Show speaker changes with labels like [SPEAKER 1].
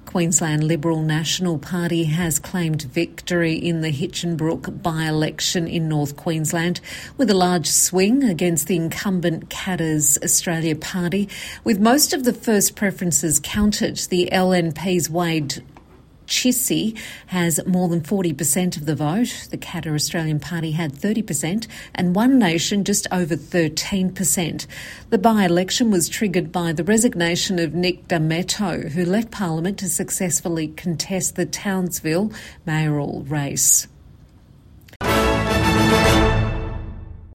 [SPEAKER 1] Queensland Liberal National Party has claimed victory in the Hitchinbrook by-election in North Queensland with a large swing against the incumbent Katters Australia Party. With most of the first preferences counted, the LNP's Wade Chissy has more than 40% of the vote. The Katter Australian Party had 30% and One Nation just over 13%. The by-election was triggered by the resignation of Nick Dametto, who left Parliament to successfully contest the Townsville mayoral race.